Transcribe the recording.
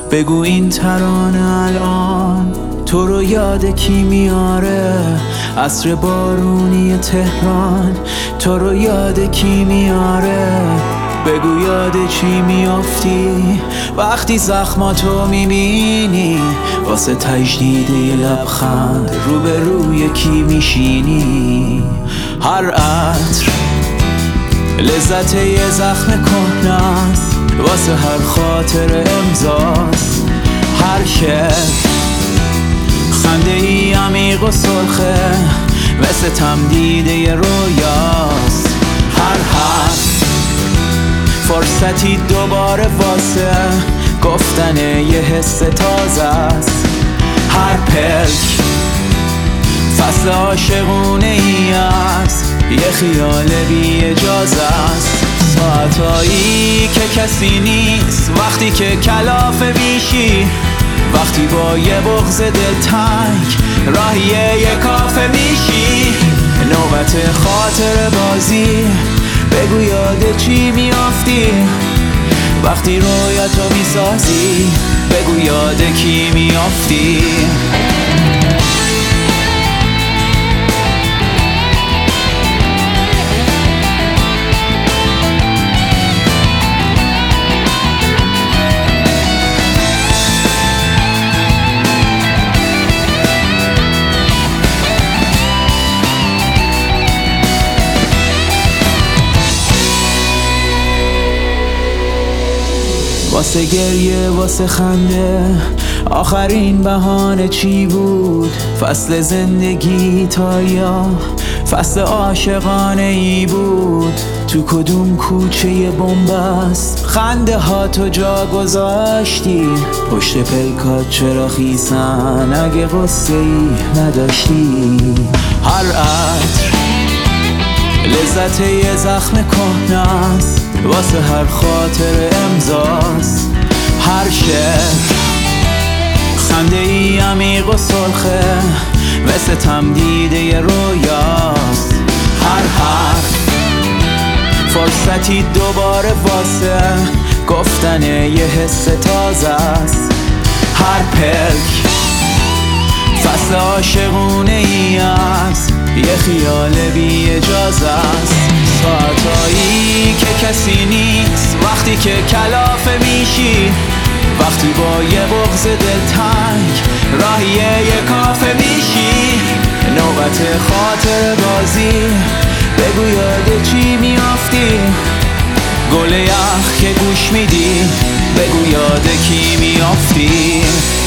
بگو این ترانه الان تو رو یاد کی میاره؟ عصر بارونی تهران تو رو یاد کی میاره؟ بگو یاد چی میافتی وقتی زخماتو میبینی؟ واسه تجدید لبخند روبروی کی میشینی؟ هر عطر لذت یه زخم کهنه‌ست، واسه هر خاطر امضاست. هر شعر خنده ای عمیق و سرخه، مثل تمدید یه رویاست. هر حرف فرصتی دوباره واسه گفتن یه حس تازه است. هر پلک فصل عاشقونه ای است، یه خیال بی اجازه است. ساعتایی که کسی نیست، وقتی که کلافه میشی، وقتی با یه بغض دلتنگ راهی یه کافه میشی. نوبت خاطر بازی، بگو یاد چی میافتی وقتی رویاتو میسازی؟ بگو یاد کی میافتی؟ واسه گریه واسه خنده آخرین بهانه چی بود؟ فصل زندگی تا یا فصل عاشقانه ای بود؟ تو کدوم کوچه بن‌بست خنده ها تو جا گذاشتی؟ پشت پلکات چرا خیسن اگه غصه ای نداشتی؟ هر عطر لذت یه زخم کهنه‌ست، واسه هر خاطر امضاست. هر شعر خنده ای عمیق و سرخه، مثل تمدید یه رویاست. هر حرف فرصتی دوباره واسه گفتن یه حس تازه است. هر پلک فصل عاشقونه ای است، یه خیال بی اجازه است. ساعتایی که کسی نیست، وقتی که کلافه میشی، وقتی با یه بغض دلتنگ راهی یه کافه میشی. نوبت خاطر بازی، بگو یاد چی میافتی؟ گل یخ که گوش میدی، بگو یاد کی میافتی؟